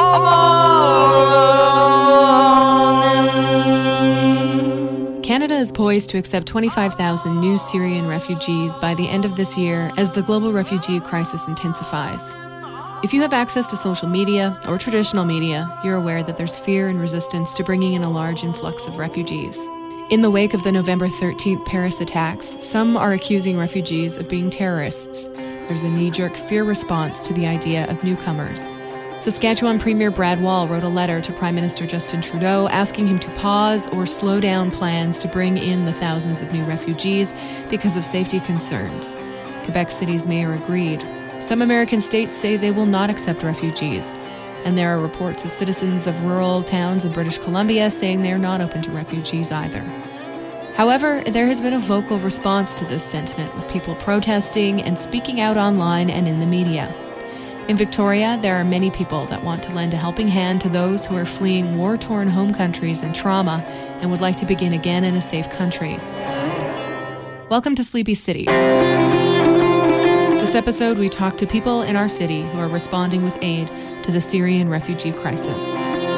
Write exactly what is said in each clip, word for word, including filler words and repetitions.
Canada is poised to accept twenty-five thousand new Syrian refugees by the end of this year as the global refugee crisis intensifies. If you have access to social media or traditional media, you're aware that there's fear and resistance to bringing in a large influx of refugees. In the wake of the November thirteenth Paris attacks, some are accusing refugees of being terrorists. There's a knee-jerk fear response to the idea of newcomers. Saskatchewan Premier Brad Wall wrote a letter to Prime Minister Justin Trudeau asking him to pause or slow down plans to bring in the thousands of new refugees because of safety concerns. Quebec City's mayor agreed. Some American states say they will not accept refugees, and there are reports of citizens of rural towns in British Columbia saying they are not open to refugees either. However, there has been a vocal response to this sentiment, with people protesting and speaking out online and in the media. In Victoria, there are many people that want to lend a helping hand to those who are fleeing war-torn home countries and trauma and would like to begin again in a safe country. Welcome to Sleepy City. This episode, we talk to people in our city who are responding with aid to the Syrian refugee crisis.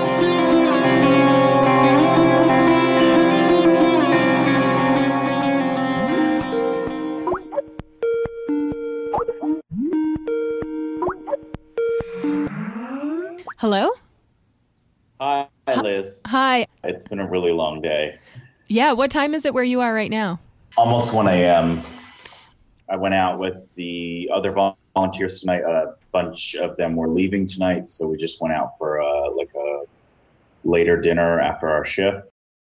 Hello? Hi, Liz. Hi. It's been a really long day. Yeah, what time is it where you are right now? Almost one a.m. I went out with the other volunteers tonight. A bunch of them were leaving tonight, so we just went out for uh, like a later dinner after our shift.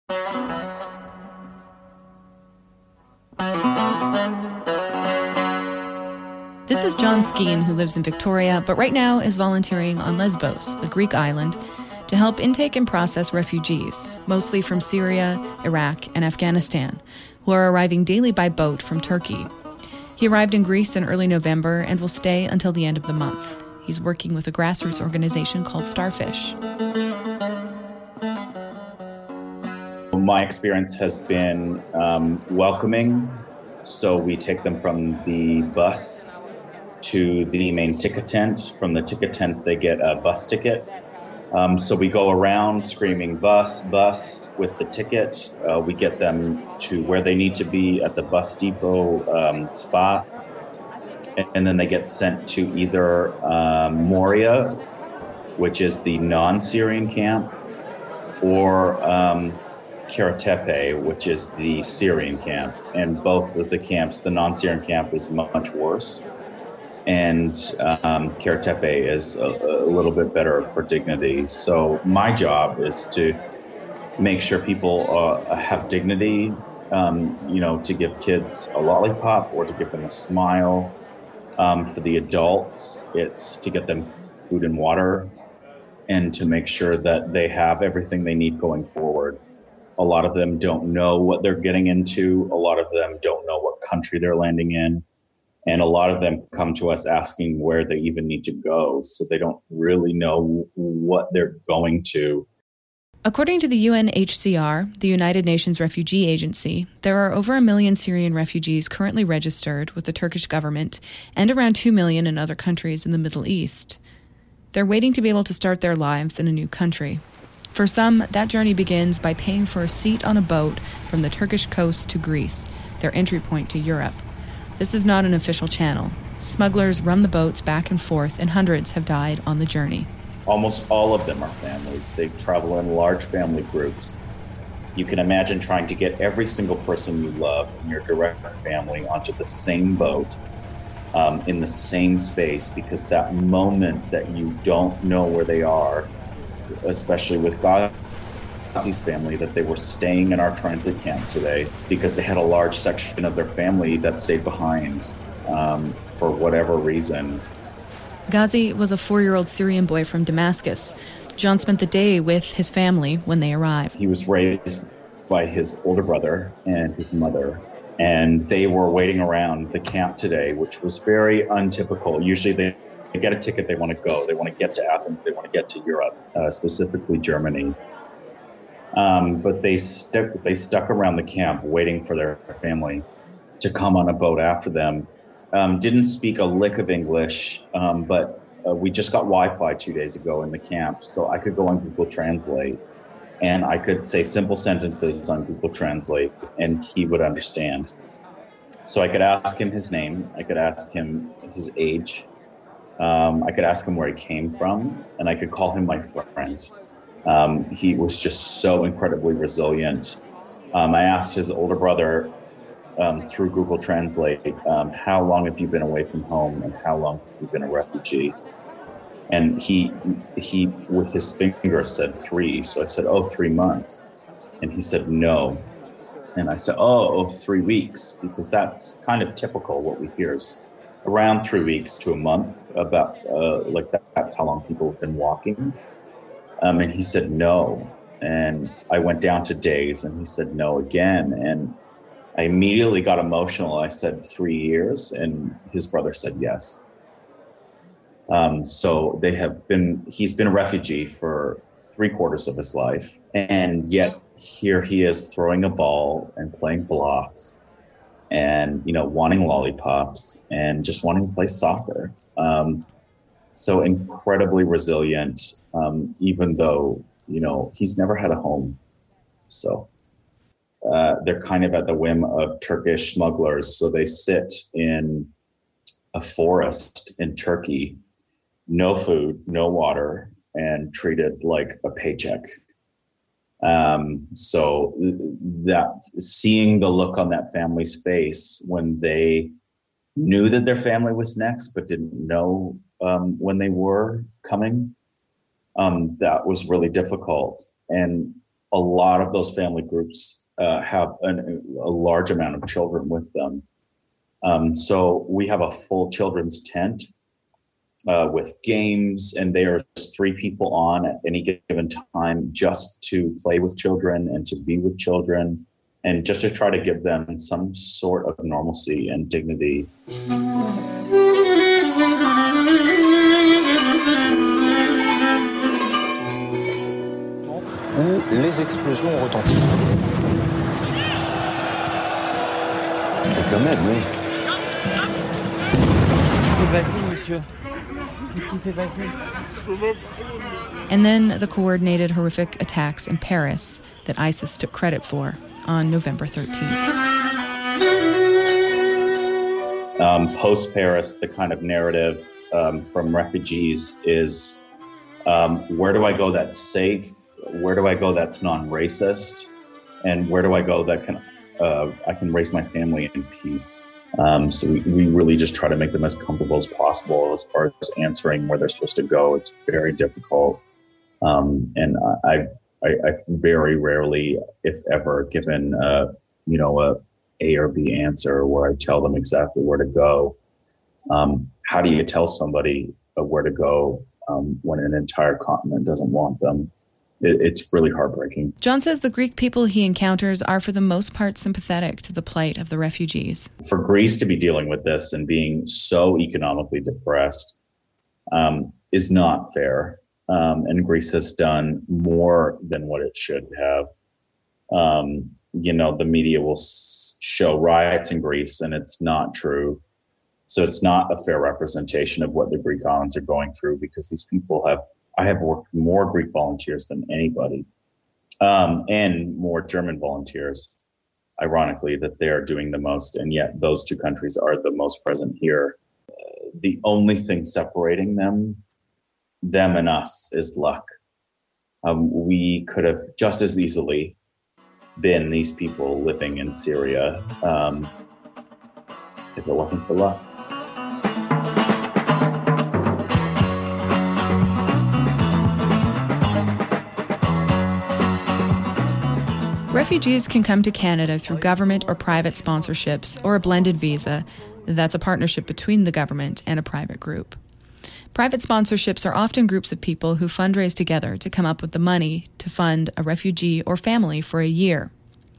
This is John Skeen, who lives in Victoria, but right now is volunteering on Lesbos, a Greek island, to help intake and process refugees, mostly from Syria, Iraq, and Afghanistan, who are arriving daily by boat from Turkey. He arrived in Greece in early November and will stay until the end of the month. He's working with a grassroots organization called Starfish. My experience has been um, welcoming, so we take them from the bus to the main ticket tent. From the ticket tent, they get a bus ticket. Um, so we go around screaming bus, bus with the ticket. Uh, we get them to where they need to be at the bus depot um, spot. And, and then they get sent to either um, Moria, which is the non-Syrian camp, or um, Karatepe, which is the Syrian camp. And both of the camps, the non-Syrian camp is much worse. And um, Karatepe is a, a little bit better for dignity. So my job is to make sure people uh, have dignity, um, you know, to give kids a lollipop or to give them a smile. Um, for the adults, it's to get them food and water and to make sure that they have everything they need going forward. A lot of them don't know what they're getting into. A lot of them don't know what country they're landing in. And a lot of them come to us asking where they even need to go. So they don't really know what they're going to. According to the U N H C R, the United Nations Refugee Agency, there are over a million Syrian refugees currently registered with the Turkish government and around two million in other countries in the Middle East. They're waiting to be able to start their lives in a new country. For some, that journey begins by paying for a seat on a boat from the Turkish coast to Greece, their entry point to Europe. This is not an official channel. Smugglers run the boats back and forth, and hundreds have died on the journey. Almost all of them are families. They travel in large family groups. You can imagine trying to get every single person you love in your direct family onto the same boat, um, in the same space, because that moment that you don't know where they are, especially with Ghazi's family, that they were staying in our transit camp today because they had a large section of their family that stayed behind um, for whatever reason. Ghazi was a four-year-old Syrian boy from Damascus. John spent the day with his family when they arrived. He was raised by his older brother and his mother, and they were waiting around the camp today, which was very untypical. Usually they They get a ticket, they want to go. They want to get to Athens. They want to get to Europe, uh, specifically Germany. Um, but they stuck, they stuck around the camp waiting for their family to come on a boat after them. Um, didn't speak a lick of English, um, but uh, we just got Wi-Fi two days ago in the camp, so I could go on Google Translate and I could say simple sentences on Google Translate and he would understand. So I could ask him his name, I could ask him his age, um, I could ask him where he came from, and I could call him my friend. Um, he was just so incredibly resilient. Um, I asked his older brother um, through Google Translate, um, how long have you been away from home and how long have you been a refugee? And he, he with his finger said three. So I said, oh, three months. And he said, no. And I said, oh, oh, three weeks, because that's kind of typical. What we hear is around three weeks to a month, about uh, like that, that's how long people have been walking. Um, and he said, no. And I went down to days and he said, no again. And I immediately got emotional. I said, three years. And his brother said, yes. Um, so they have been, he's been a refugee for three quarters of his life. And yet here he is throwing a ball and playing blocks and, you know, wanting lollipops and just wanting to play soccer. Um, so incredibly resilient, um, even though, you know, he's never had a home. So uh, they're kind of at the whim of Turkish smugglers. So they sit in a forest in Turkey, no food, no water, and treated like a paycheck. Um, so that seeing the look on that family's face when they knew that their family was next, but didn't know um, when they were coming, um, that was really difficult. And a lot of those family groups uh, have an, a large amount of children with them. Um, so we have a full children's tent Uh, with games, and there's three people on at any given time just to play with children and to be with children and just to try to give them some sort of normalcy and dignity. Où les explosions ont retenti. Mais quand même, oui. Qu'est-ce qui s'est passé, monsieur? Qu'est-ce qui s'est passé? And then the coordinated horrific attacks in Paris that ISIS took credit for on November thirteenth. Um, Post-Paris, the kind of narrative um, from refugees is, um, where do I go that's safe? Where do I go that's non-racist? And where do I go that can uh, I can raise my family in peace? Um, so we, we really just try to make them as comfortable as possible as far as answering where they're supposed to go. It's very difficult. Um, and I, I, I've very rarely, if ever, given, uh, you know, a A or B answer where I tell them exactly where to go. Um, how do you tell somebody uh, where to go um, when an entire continent doesn't want them? It's really heartbreaking. John says the Greek people he encounters are for the most part sympathetic to the plight of the refugees. For Greece to be dealing with this and being so economically depressed um, is not fair. Um, and Greece has done more than what it should have. Um, you know, the media will s- show riots in Greece, and it's not true. So it's not a fair representation of what the Greek islands are going through, because these people have I have worked with more Greek volunteers than anybody, um, and more German volunteers, ironically, that they are doing the most. And yet those two countries are the most present here. Uh, the only thing separating them, them and us, is luck. Um, we could have just as easily been these people living in Syria um, if it wasn't for luck. Refugees can come to Canada through government or private sponsorships or a blended visa. That's a partnership between the government and a private group. Private sponsorships are often groups of people who fundraise together to come up with the money to fund a refugee or family for a year.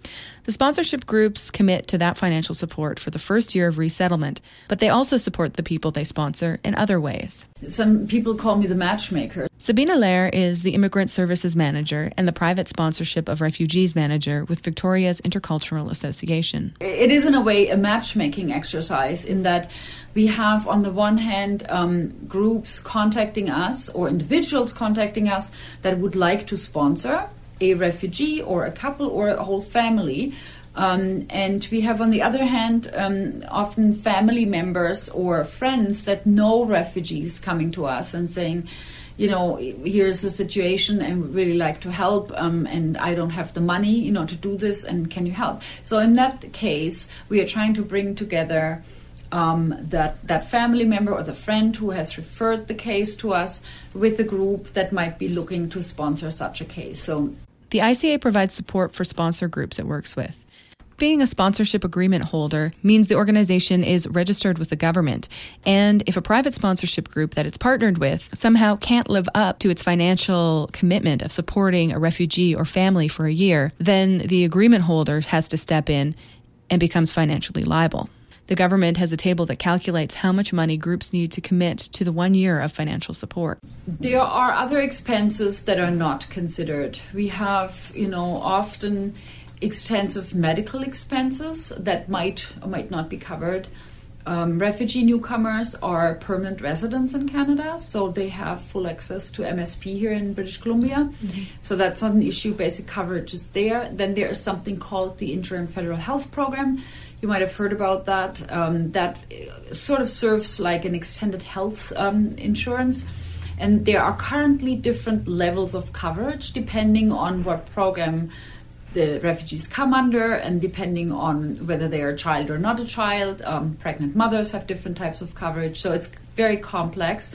The sponsorship groups commit to that financial support for the first year of resettlement, but they also support the people they sponsor in other ways. Some people call me the matchmaker. Sabine Lair is the Immigrant Services Manager and the Private Sponsorship of Refugees Manager with Victoria's Intercultural Association. It is, in a way, a matchmaking exercise in that we have, on the one hand, um, groups contacting us or individuals contacting us that would like to sponsor a refugee or a couple or a whole family. Um, and we have, on the other hand, um, often family members or friends that know refugees coming to us and saying, you know, here's the situation and we'd really like to help, um, and I don't have the money, you know, to do this, and can you help? So in that case, we are trying to bring together um, that, that family member or the friend who has referred the case to us with the group that might be looking to sponsor such a case. So the I C A provides support for sponsor groups it works with. Being a sponsorship agreement holder means the organization is registered with the government, and if a private sponsorship group that it's partnered with somehow can't live up to its financial commitment of supporting a refugee or family for a year, then the agreement holder has to step in and becomes financially liable. The government has a table that calculates how much money groups need to commit to the one year of financial support. There are other expenses that are not considered. We have, you know, often extensive medical expenses that might or might not be covered. Um, refugee newcomers are permanent residents in Canada, so they have full access to M S P here in British Columbia. Mm-hmm. So that's not an issue. Basic coverage is there. Then there is something called the Interim Federal Health Program. You might have heard about that. Um, that sort of serves like an extended health um, insurance. And there are currently different levels of coverage depending on what program the refugees come under, and depending on whether they are a child or not a child. Um, pregnant mothers have different types of coverage, so it's very complex.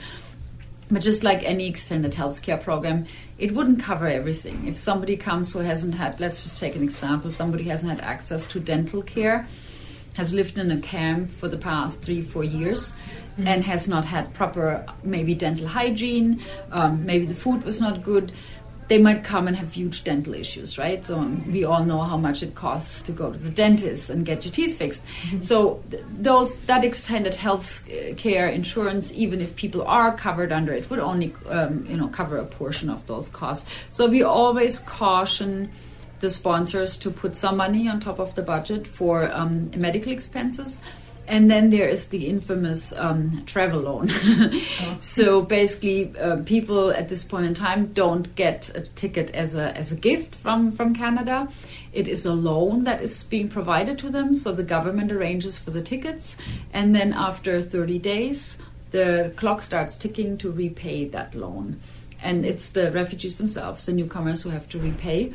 But just like any extended healthcare program, it wouldn't cover everything. If somebody comes who hasn't had, let's just take an example, somebody hasn't had access to dental care, has lived in a camp for the past three, four years, mm-hmm. and has not had proper, maybe dental hygiene, um, maybe the food was not good, they might come and have huge dental issues, right? So um, we all know how much it costs to go to the dentist and get your teeth fixed. Mm-hmm. So th- those that extended health care insurance, even if people are covered under it, would only um, you know cover a portion of those costs. So we always caution the sponsors to put some money on top of the budget for um, medical expenses. And then there is the infamous um, travel loan. oh. So basically, uh, people at this point in time don't get a ticket as a as a gift from, from Canada. It is a loan that is being provided to them. So the government arranges for the tickets. And then after thirty days, the clock starts ticking to repay that loan. And it's the refugees themselves, the newcomers, who have to repay.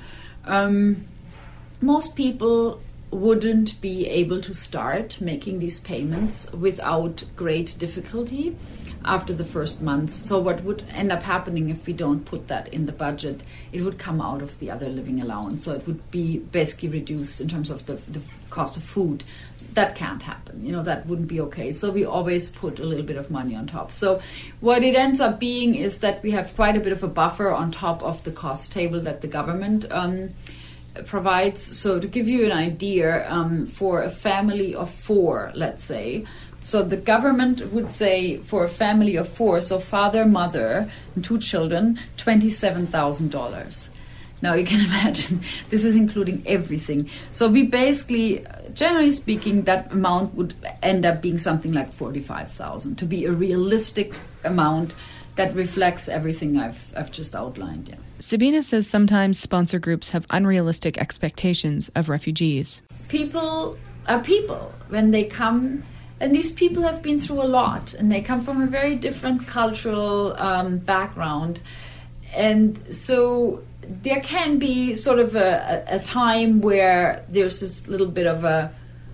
Um, most people wouldn't be able to start making these payments without great difficulty after the first month. So what would end up happening if we don't put that in the budget, it would come out of the other living allowance. So it would be basically reduced in terms of the, the cost of food. That can't happen. You know, that wouldn't be okay. So we always put a little bit of money on top. So what it ends up being is that we have quite a bit of a buffer on top of the cost table that the government um, provides. So to give you an idea, um, for a family of four, let's say, so the government would say for a family of four, so father, mother, and two children, twenty-seven thousand dollars. Now you can imagine, this is including everything. So we basically, generally speaking, that amount would end up being something like forty-five thousand dollars to be a realistic amount that reflects everything I've I've just outlined. Yeah. Sabina says sometimes sponsor groups have unrealistic expectations of refugees. People are people when they come, and these people have been through a lot, and they come from a very different cultural um, background. And so there can be sort of a, a, a time where there's this little bit of a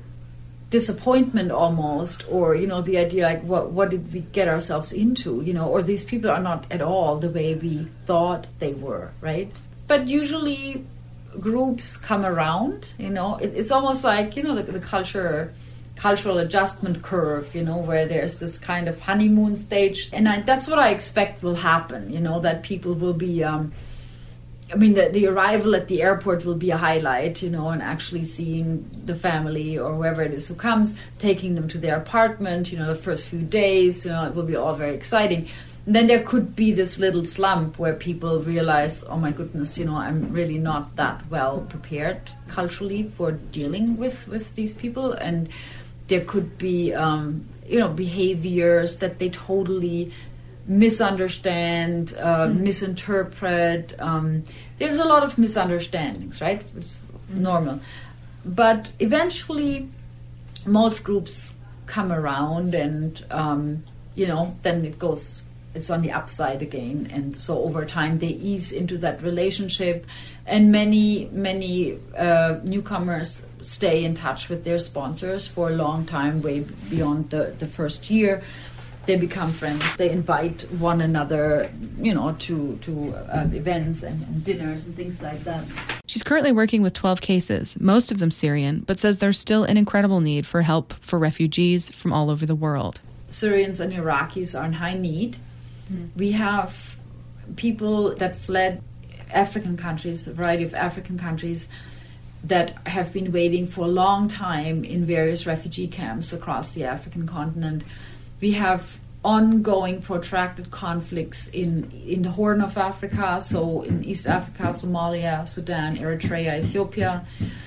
disappointment almost, or, you know, the idea like, what what did we get ourselves into, you know, or these people are not at all the way we thought they were, right? But usually groups come around, you know, it, it's almost like, you know, the, the culture, cultural adjustment curve, you know, where there's this kind of honeymoon stage. And I, that's what I expect will happen, you know, that people will be um, I mean, the, the arrival at the airport will be a highlight, you know, and actually seeing the family or whoever it is who comes, taking them to their apartment, you know, the first few days, you know, it will be all very exciting. And then there could be this little slump where people realize, oh my goodness, you know, I'm really not that well prepared culturally for dealing with, with these people. And there could be, um, you know, behaviors that they totally misunderstand, uh, mm. misinterpret. Um, there's a lot of misunderstandings, right? It's normal. But eventually, most groups come around and, um, you know, then it goes, it's on the upside again. And so over time, they ease into that relationship. And many, many uh, newcomers stay in touch with their sponsors for a long time, way beyond the, the first year. They become friends. They invite one another, you know, to to uh, events and, and dinners and things like that. She's currently working with twelve cases, most of them Syrian, but says there's still an incredible need for help for refugees from all over the world. Syrians and Iraqis are in high need. Mm. We have people that fled African countries, a variety of African countries, that have been waiting for a long time in various refugee camps across the African continent. We have ongoing protracted conflicts in, in the Horn of Africa, so in East Africa, Somalia, Sudan, Eritrea, Ethiopia.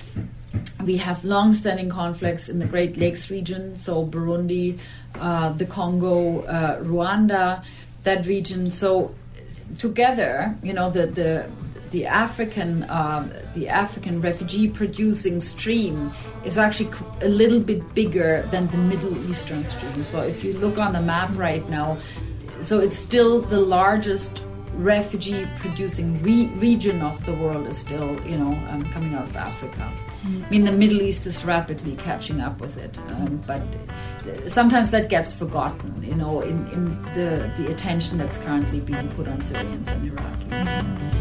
We have long-standing conflicts in the Great Lakes region, so Burundi, uh, the Congo, uh, Rwanda, that region. So together, you know, the the the African uh, the African refugee-producing stream is actually a little bit bigger than the Middle Eastern stream. So if you look on the map right now, so it's still the largest refugee-producing re- region of the world is still, you know, um, coming out of Africa. Mm-hmm. I mean, the Middle East is rapidly catching up with it, um, but sometimes that gets forgotten, you know, in, in the, the attention that's currently being put on Syrians and Iraqis. Mm-hmm.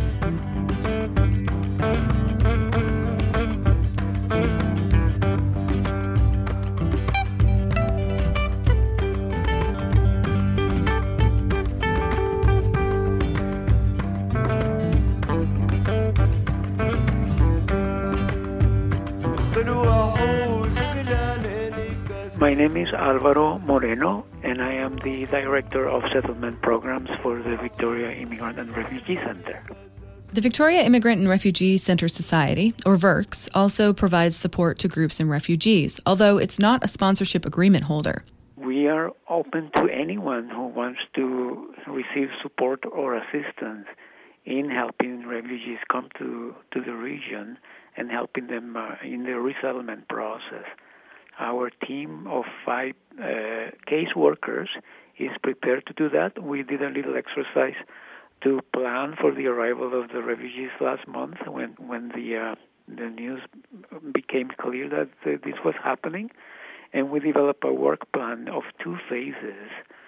My name is Alvaro Moreno, and I am the Director of Settlement Programs for the Victoria Immigrant and Refugee Center. The Victoria Immigrant and Refugee Center Society, or VIRCS, also provides support to groups and refugees, although it's not a sponsorship agreement holder. We are open to anyone who wants to receive support or assistance in helping refugees come to, to the region and helping them uh, in the resettlement process. Our team of five uh, caseworkers is prepared to do that. We did a little exercise to plan for the arrival of the refugees last month when when the uh, the news became clear that uh, this was happening, and we developed a work plan of two phases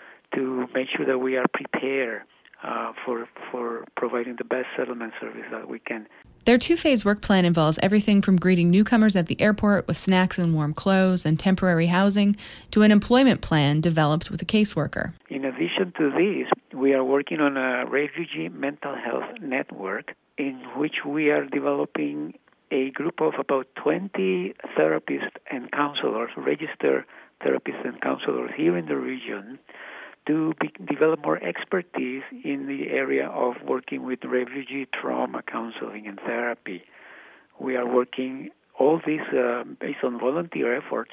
to make sure that we are prepared uh, for for providing the best settlement service that we can. Their two-phase work plan involves everything from greeting newcomers at the airport with snacks and warm clothes and temporary housing to an employment plan developed with a caseworker. In addition to this, we are working on a refugee mental health network in which we are developing a group of about twenty therapists and counselors, registered therapists and counselors here in the region, to be, develop more expertise in the area of working with refugee trauma counseling and therapy. We are working all this uh, based on volunteer efforts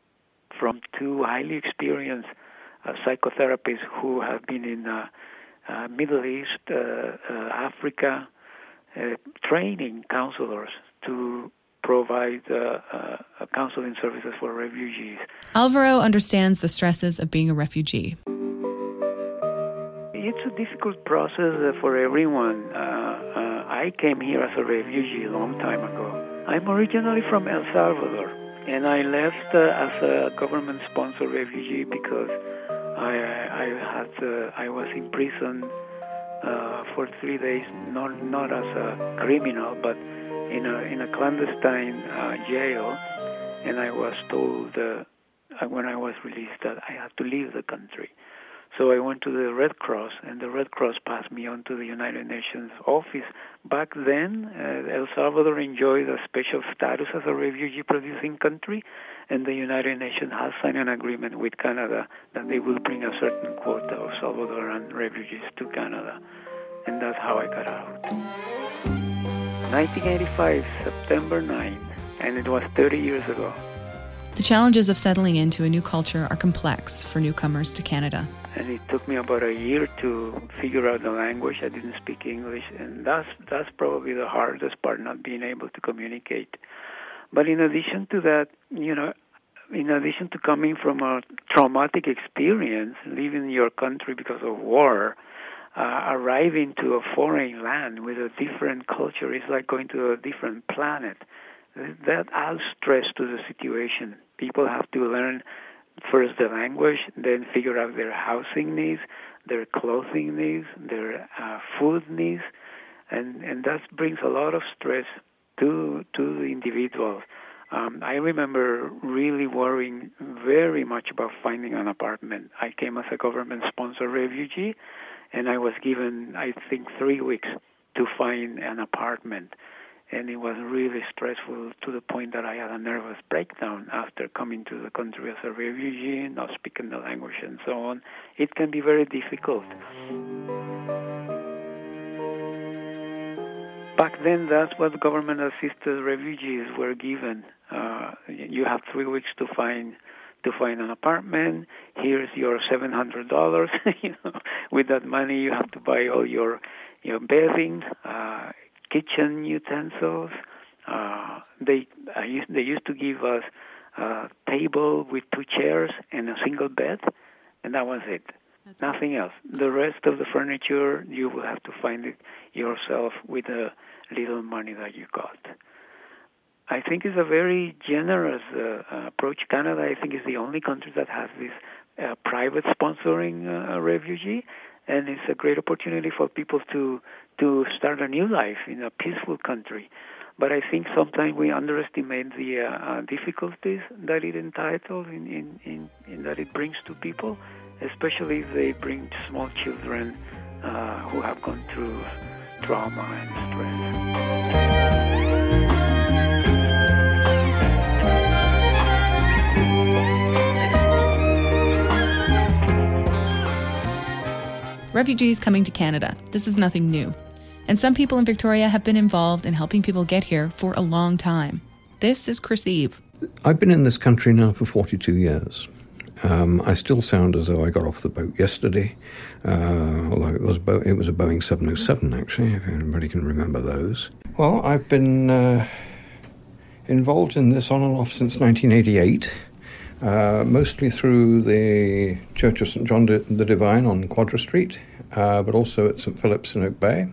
from two highly experienced uh, psychotherapists who have been in uh, uh, Middle East, uh, uh, Africa, uh, training counselors to provide uh, uh, counseling services for refugees. Alvaro understands the stresses of being a refugee. It's a difficult process for everyone. Uh, uh, I came here as a refugee a long time ago. I'm originally from El Salvador, and I left uh, as a government-sponsored refugee because I, I had uh, I was in prison uh, for three days, not not as a criminal, but in a in a clandestine uh, jail, and I was told uh, when I was released that I had to leave the country. So I went to the Red Cross, and the Red Cross passed me on to the United Nations office. Back then, uh, El Salvador enjoyed a special status as a refugee-producing country, and the United Nations has signed an agreement with Canada that they will bring a certain quota of Salvadoran refugees to Canada. And that's how I got out. nineteen eighty-five, September ninth, and it was thirty years ago. The challenges of settling into a new culture are complex for newcomers to Canada. And it took me about a year to figure out the language. I didn't speak English, and that's that's probably the hardest part, not being able to communicate. But in addition to that, you know, in addition to coming from a traumatic experience, leaving your country because of war, uh, arriving to a foreign land with a different culture is like going to a different planet. That adds stress to the situation. People have to learn first the language, then figure out their housing needs, their clothing needs, their uh, food needs, and and that brings a lot of stress to to the individuals. Um, I remember really worrying very much about finding an apartment. I came as a government-sponsored refugee, and I was given, I think, three weeks to find an apartment. And it was really stressful to the point that I had a nervous breakdown after coming to the country as a refugee, not speaking the language and so on. It can be very difficult. Back then, that's what government-assisted refugees were given. Uh, you have three weeks to find to find an apartment. Here's your seven hundred dollars. You know, with that money, you have to buy all your your bedding, uh, kitchen utensils. Uh, they uh, used, they used to give us a table with two chairs and a single bed, and that was it. That's Nothing else. The rest of the furniture, you will have to find it yourself with the little money that you got. I think it's a very generous uh, approach. Canada, I think, is the only country that has this uh, private sponsoring uh, a refugee, and it's a great opportunity for people to to start a new life in a peaceful country. But I think sometimes we underestimate the uh, uh, difficulties that it entitles, in, in, in, in that it brings to people, especially if they bring small children uh, who have gone through trauma and stress. Refugees coming to Canada. This is nothing new. And some people in Victoria have been involved in helping people get here for a long time. This is Chris Eve. I've been in this country now for forty-two years. Um, I still sound as though I got off the boat yesterday, uh, although it was, a Bo- it was a Boeing seven oh seven, actually, if anybody can remember those. Well, I've been uh, involved in this on and off since nineteen eighty-eight. Uh, mostly through the Church of Saint John the Divine on Quadra Street, uh, but also at Saint Philip's in Oak Bay.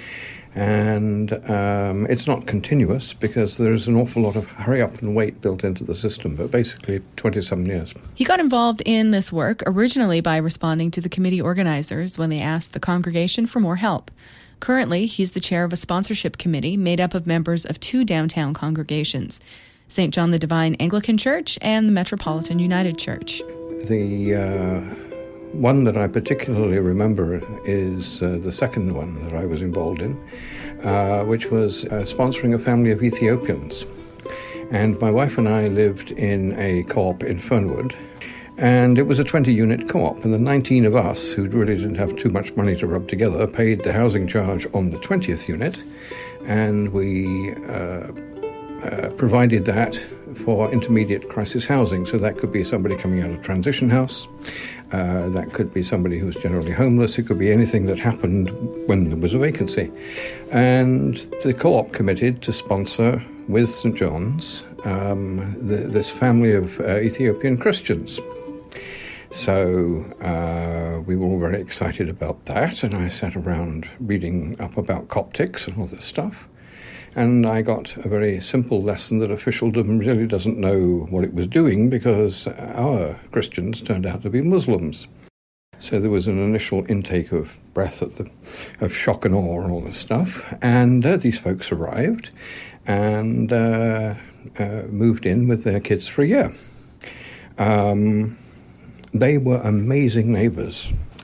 And um, it's not continuous because there's an awful lot of hurry up and wait built into the system, but basically twenty-seven years. He got involved in this work originally by responding to the committee organizers when they asked the congregation for more help. Currently, he's the chair of a sponsorship committee made up of members of two downtown congregations, Saint John the Divine Anglican Church and the Metropolitan United Church. The uh, one that I particularly remember is uh, the second one that I was involved in, uh, which was uh, sponsoring a family of Ethiopians. And my wife and I lived in a co-op in Fernwood, and it was a twenty-unit co-op, and the nineteen of us, who really didn't have too much money to rub together, paid the housing charge on the twentieth unit, and we uh, Uh, provided that for intermediate crisis housing. So that could be somebody coming out of transition house, uh, that could be somebody who's generally homeless, it could be anything that happened when there was a vacancy. And the co-op committed to sponsor with Saint John's um, the, this family of uh, Ethiopian Christians. So uh, we were all very excited about that, and I sat around reading up about Coptics and all this stuff. And I got a very simple lesson that officialdom really doesn't know what it was doing because our Christians turned out to be Muslims. So there was an initial intake of breath at the, of shock and awe and all this stuff. And uh, these folks arrived and uh, uh, moved in with their kids for a year. Um, they were amazing neighbors.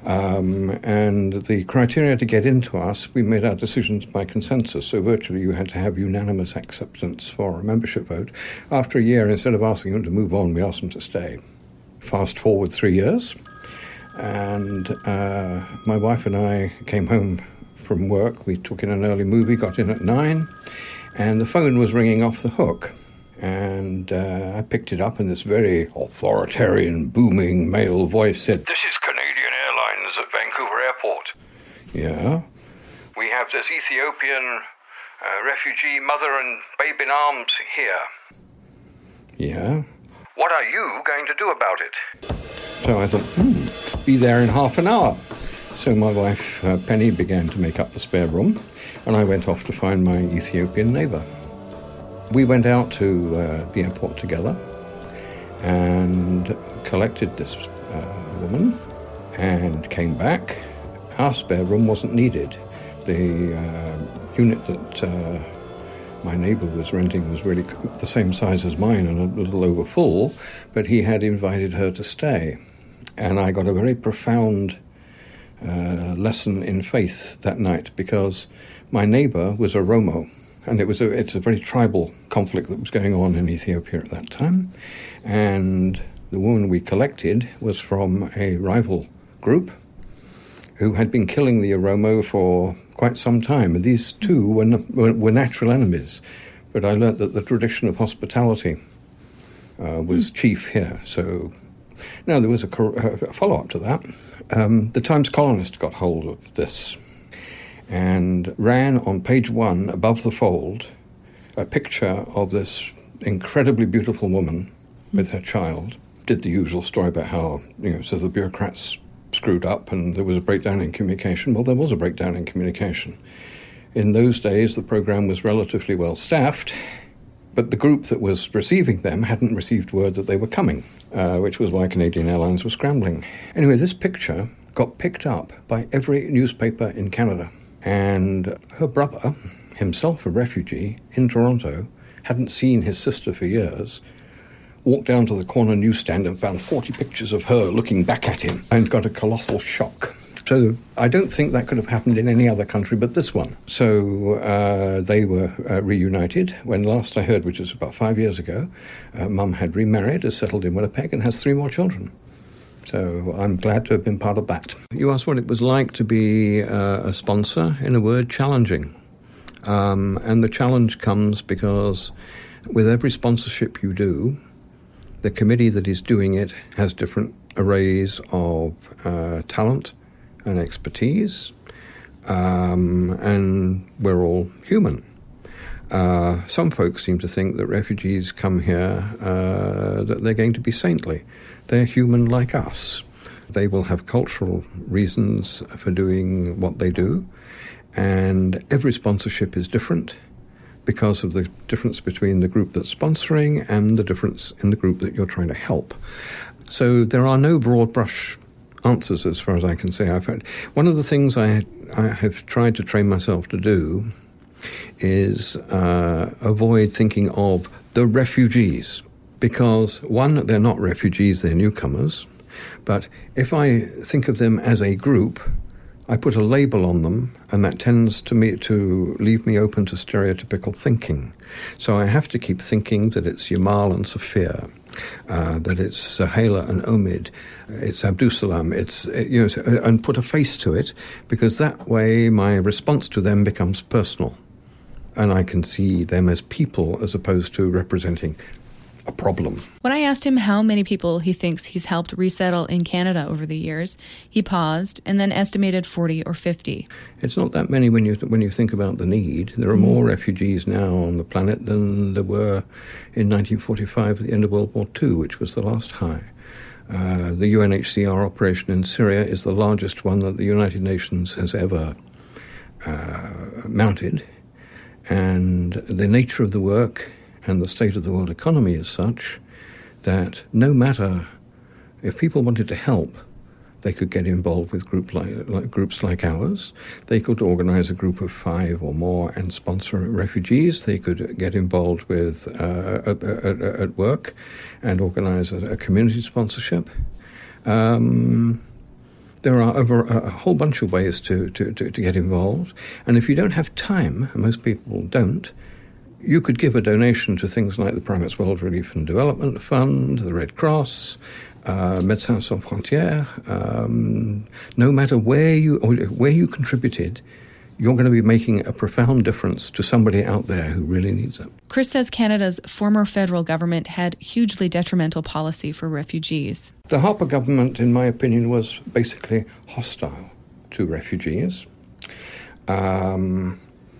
Um, and the criteria to get into us, we made our decisions by consensus, so virtually you had to have unanimous acceptance for a membership vote. After a year, instead of asking them to move on, we asked them to stay. Fast forward three years, and uh, my wife and I came home from work. We took in an early movie, got in at nine, and the phone was ringing off the hook. And uh, I picked it up, and this very authoritarian, booming male voice said, "This is Canadian Airlines at Vancouver Airport." "Yeah?" "We have this Ethiopian uh, refugee mother and babe in arms here." "Yeah?" "What are you going to do about it?" So I thought, hmm, be there in half an hour. So my wife, uh, Penny, began to make up the spare room, and I went off to find my Ethiopian neighbour. We went out to uh, the airport together and collected this uh, woman and came back. Our spare room wasn't needed. The uh, unit that uh, my neighbour was renting was really the same size as mine and a little over full, but he had invited her to stay. And I got a very profound uh, lesson in faith that night, because my neighbour was a Oromo. And it was a, it's a very tribal conflict that was going on in Ethiopia at that time. And the woman we collected was from a rival group who had been killing the Oromo for quite some time. And these two were, were, were natural enemies. But I learnt that the tradition of hospitality uh, was mm. chief here. So now there was a, a follow-up to that. Um, the Times Colonist got hold of this and ran on page one, above the fold, a picture of this incredibly beautiful woman with her child. Did the usual story about how, you know, so the bureaucrats screwed up and there was a breakdown in communication. Well, there was a breakdown in communication. In those days, the program was relatively well staffed, but the group that was receiving them hadn't received word that they were coming, uh, which was why Canadian Airlines was scrambling. Anyway, this picture got picked up by every newspaper in Canada. And her brother, himself a refugee in Toronto, hadn't seen his sister for years, walked down to the corner newsstand and found forty pictures of her looking back at him and got a colossal shock. So I don't think that could have happened in any other country but this one. So uh, they were uh, reunited. When last I heard, which was about five years ago, uh, Mum had remarried, has settled in Winnipeg and has three more children. So I'm glad to have been part of that. You asked what it was like to be uh, a sponsor. In a word, challenging. Um, and the challenge comes because with every sponsorship you do, the committee that is doing it has different arrays of uh, talent and expertise, um, and we're all human. Uh, some folks seem to think that refugees come here, uh, that they're going to be saintly. They're human like us. They will have cultural reasons for doing what they do, and every sponsorship is different because of the difference between the group that's sponsoring and the difference in the group that you're trying to help. So there are no broad brush answers as far as I can say. I've had, one of the things I, I have tried to train myself to do is uh, avoid thinking of the refugees. Because, one, they're not refugees, they're newcomers. But if I think of them as a group, I put a label on them, and that tends to me to leave me open to stereotypical thinking. So I have to keep thinking that it's Yamal and Sophia, uh, that it's Sahela and Omid, it's Abdusalam, it's, you know, and put a face to it, because that way my response to them becomes personal. And I can see them as people as opposed to representing a problem. When I asked him how many people he thinks he's helped resettle in Canada over the years, he paused and then estimated forty or fifty. It's not that many when you when you think about the need. There are more mm. refugees now on the planet than there were in nineteen forty-five at the end of World War Two, which was the last high. Uh, the U N H C R operation in Syria is the largest one that the United Nations has ever uh, mounted. And the nature of the work and the state of the world economy is such that no matter if people wanted to help, they could get involved with group like, like groups like ours. They could organize a group of five or more and sponsor refugees. They could get involved with uh, at, at, at work and organize a, a community sponsorship. Um, There are over a whole bunch of ways to, to, to, to get involved. And if you don't have time, and most people don't, you could give a donation to things like the Primates World Relief and Development Fund, the Red Cross, uh, Médecins Sans Frontières. Um, no matter where you or where you contributed, you're going to be making a profound difference to somebody out there who really needs it. Chris says Canada's former federal government had hugely detrimental policy for refugees. The Harper government, in my opinion, was basically hostile to refugees. Um,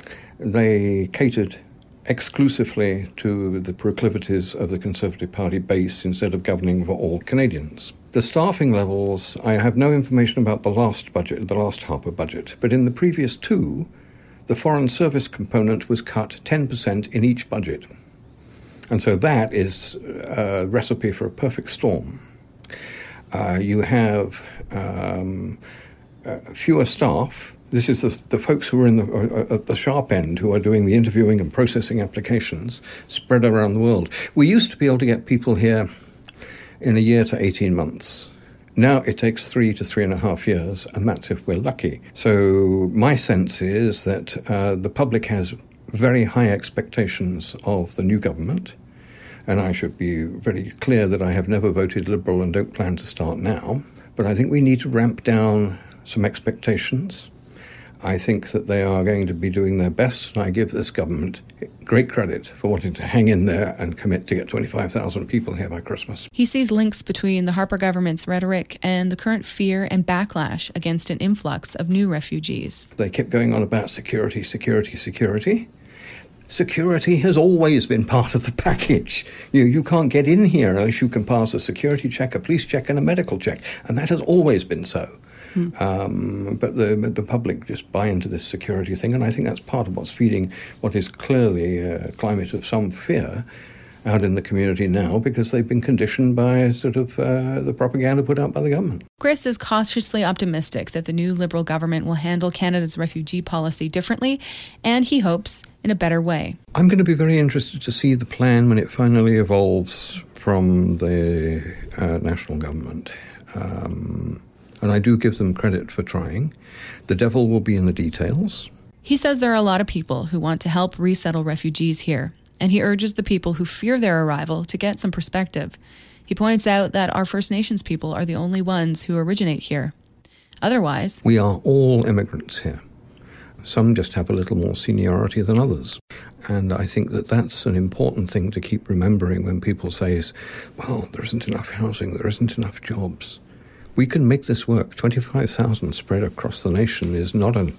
they catered exclusively to the proclivities of the Conservative Party base instead of governing for all Canadians. The staffing levels, I have no information about the last budget, the last Harper budget, but in the previous two, the Foreign Service component was cut ten percent in each budget. And so that is a recipe for a perfect storm. Uh, you have um, uh, fewer staff. This is the, the folks who are in the, uh, at the sharp end, who are doing the interviewing and processing applications spread around the world. We used to be able to get people here in a year to eighteen months. Now it takes three to three and a half years, and that's if we're lucky. So my sense is that uh, the public has very high expectations of the new government, and I should be very clear that I have never voted Liberal and don't plan to start now. But I think we need to ramp down some expectations. I think that they are going to be doing their best, and I give this government great credit for wanting to hang in there and commit to get twenty-five thousand people here by Christmas. He sees links between the Harper government's rhetoric and the current fear and backlash against an influx of new refugees. They kept going on about security, security, security. Security has always been part of the package. You, you can't get in here unless you can pass a security check, a police check, and a medical check, and that has always been so. Hmm. Um, but the the public just buy into this security thing, and I think that's part of what's feeding what is clearly a climate of some fear out in the community now, because they've been conditioned by sort of uh, the propaganda put out by the government. Chris is cautiously optimistic that the new Liberal government will handle Canada's refugee policy differently, and he hopes in a better way. I'm going to be very interested to see the plan when it finally evolves from the uh, national government. Um, And I do give them credit for trying. The devil will be in the details. He says there are a lot of people who want to help resettle refugees here, and he urges the people who fear their arrival to get some perspective. He points out that our First Nations people are the only ones who originate here. Otherwise, we are all immigrants here. Some just have a little more seniority than others. And I think that that's an important thing to keep remembering when people say, well, there isn't enough housing, there isn't enough jobs. We can make this work. twenty-five thousand spread across the nation is not a...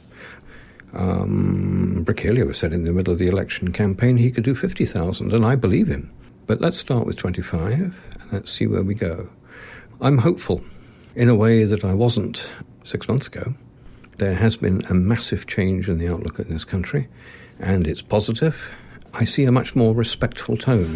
Um, Brick said in the middle of the election campaign he could do fifty thousand, and I believe him. But let's start with twenty-five, and let's see where we go. I'm hopeful in a way that I wasn't six months ago. There has been a massive change in the outlook in this country, and it's positive. I see a much more respectful tone.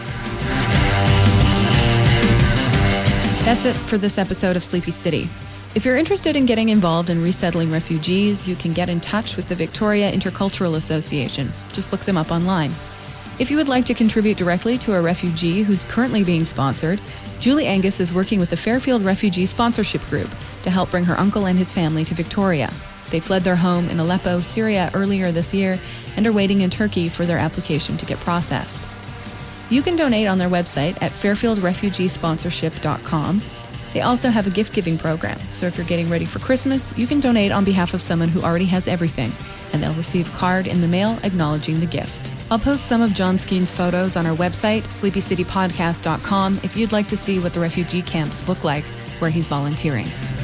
That's it for this episode of Sleepy City. If you're interested in getting involved in resettling refugees, you can get in touch with the Victoria Intercultural Association. Just look them up online. If you would like to contribute directly to a refugee who's currently being sponsored, Julie Angus is working with the Fairfield Refugee Sponsorship Group to help bring her uncle and his family to Victoria. They fled their home in Aleppo, Syria earlier this year and are waiting in Turkey for their application to get processed. You can donate on their website at fairfield refugee sponsorship dot com. They also have a gift-giving program, so if you're getting ready for Christmas, you can donate on behalf of someone who already has everything, and they'll receive a card in the mail acknowledging the gift. I'll post some of John Skeen's photos on our website, sleepy city podcast dot com, if you'd like to see what the refugee camps look like where he's volunteering.